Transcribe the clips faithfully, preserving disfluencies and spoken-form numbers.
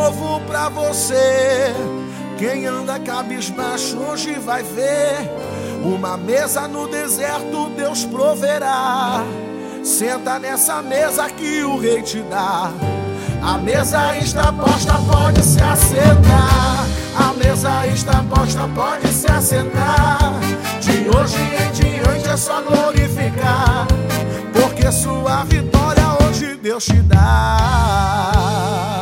novo pra você. Quem anda cabisbaixo hoje vai ver. Uma mesa no deserto Deus proverá. Senta nessa mesa que o rei te dá. A mesa está posta, pode se assentar. A mesa está posta, pode se assentar. De hoje em diante é só glorificar, porque sua vitória hoje Deus te dá.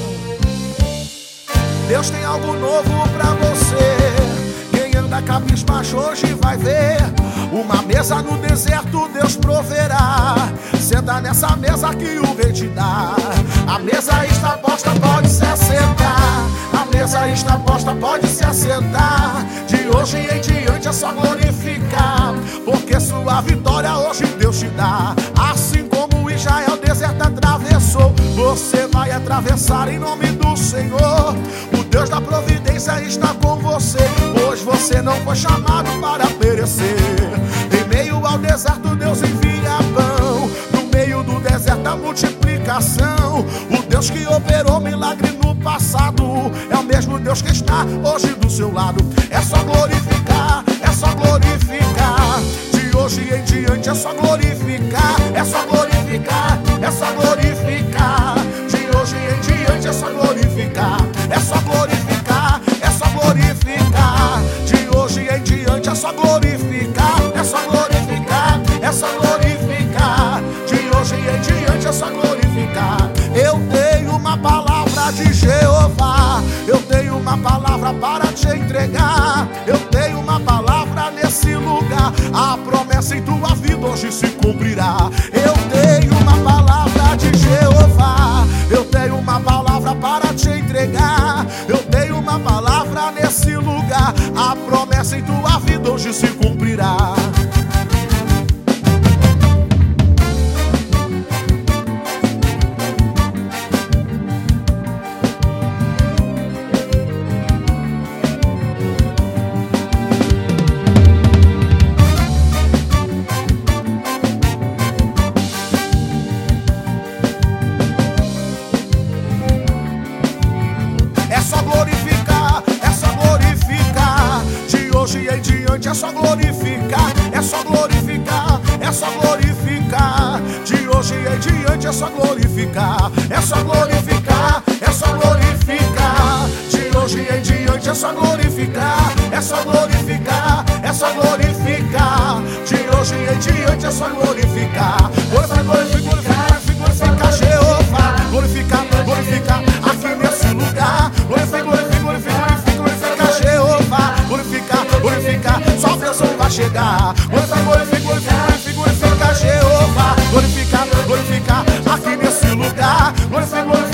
Deus tem algo novo pra você. Quem anda cabisbaixo hoje vai ver. Uma mesa no deserto Deus proverá. Senta nessa mesa que o rei te dá. A mesa está posta, pode se assentar. A mesa está posta, pode se assentar. De hoje em diante é só glorificar, porque sua vitória hoje Deus te dá. Assim como Israel o deserto atravessou, você vai atravessar em nome do Senhor. O Deus da providência está com você, pois você não foi chamado para perecer. Em meio ao deserto Deus envia pão. No meio do deserto a multiplicação. O Deus que operou milagre no passado é o mesmo Deus que está hoje do seu lado. É só glorificar, é só glorificar. De hoje em diante é só glorificar. É só glorificar, é só glorificar. De hoje em diante é só glorificar. É só glorificar, é só glorificar. De hoje em diante é só glorificar. É só glorificar, é só glorificar. De hoje em diante é só glorificar. Eu tenho uma palavra de Jeová. Eu tenho uma palavra para te entregar. Eu tenho uma palavra nesse lugar. A promessa em tua vida hoje se cumprirá. Eu tenho uma palavra de Jeová. Eu tenho uma palavra para te entregar. Eu tenho uma palavra nesse lugar. A promessa em tua vida hoje se cumprirá. É só glorificar, é só glorificar. De hoje em diante é só glorificar. É só glorificar, é só glorificar. De hoje em diante é só glorificar. É só glorificar, é só glorificar. De hoje em diante é só glorificar. É só glorificar, é só glorificar. De hoje em diante é só glorificar. Glorificar, glorificar, glorificar Jeová. Glorificar, glorificar aqui nesse lugar. Glorificar, glorificar, glorificar, glorificar Jeová. Glorificar, glorificar, só Deus vai chegar. Glorificar, glorificar, glorificar, glorificar Jeová. Glorificar, glorificar aqui nesse lugar. Glorificar, glorificar.